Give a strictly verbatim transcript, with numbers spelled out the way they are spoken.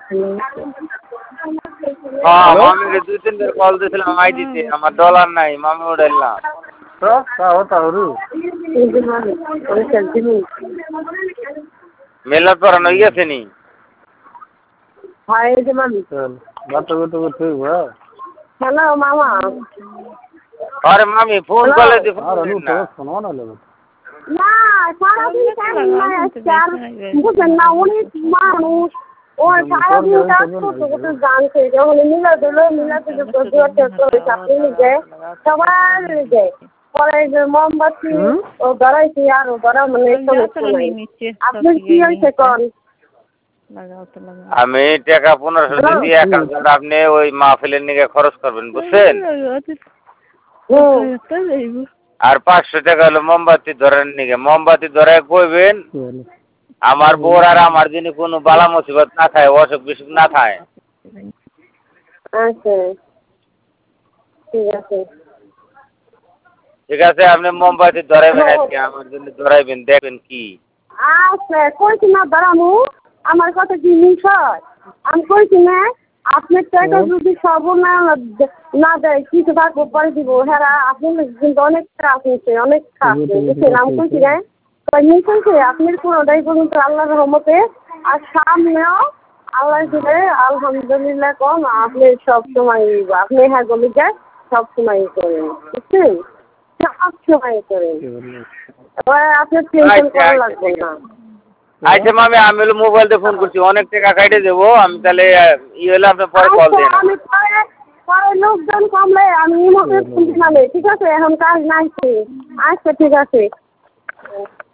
হ্যাঁ মামিকে দুই তিনবার কল দিয়েছিলাম আইডিতে আমার ডলার নাই মামি উঠাইল না তো তাও তাহরু মেলার পরানো হয়ে গেছে নি হাই যে মামি বাতো বাতো ঠিক বা হ্যালো মামা আরে মামি ফোন করলে দি ফোন আর আলু না তো শোনো না লেগে না সারাদিন কাজ নাই চার বুঝলেন না অনেক মানুষ ও সারাদিন কাজ করতে করতে জানছে যখন মিলা দিল মিলা দিল চাকরি নিয়ে সবার যায় পরে যে মোমবাতি ও ধরাইছি আর ও ধরা মানে আপনি কি হয়েছে কন আমি টাকা পনেরোশো দিয়ে এক হাজার আপনি ওই মাহফিলের নিকে খরচ করবেন বুঝছেন আর পাঁচশো টাকা হলো মোমবাতি ধরেন নিকে মোমবাতি ধরে কইবেন আমার বউর আর আমার জন্য কোনো বালা মুসিবত না থাকে অসুখ বিসুখ না থাকে আচ্ছা ঠিক আছে ঠিক আছে আপনি মোমবাতি ধরাইবেন আজকে আমার জন্য ধরাইবেন দেখবেন কি আচ্ছা কইছি না ধরামু আমার কথা কি মিস হয় আমি কইছি না আপনার টাকা যদি সব না না দেয় কিছু থাকবো পরে দিব হ্যাঁ আপনি কিন্তু অনেক খারাপ হয়েছে অনেক খারাপ বুঝছেন আমি কইছি না মিস হয়েছে আপনার কোনোটাই পর্যন্ত আল্লাহর রহমতে আর সামনেও আল্লাহ দিলে আলহামদুলিল্লাহ কম আপনি সব সময় আপনি হ্যাঁ গলি যায় সব সময় করেন বুঝছেন সব সময় করেন এবার আপনার টেনশন করা লাগবে না আচ্ছা মামি আমি হলো মোবাইল দিয়ে ফোন করছি অনেক টাকা কাটে দেবো আমি তাহলে ই হলে আপনার পরে কল দেন আমি পরে পরে লোকজন কমলে আমি ইমোতে ফোন দিলাম ঠিক আছে এখন কাজ নাই আচ্ছা ঠিক আছে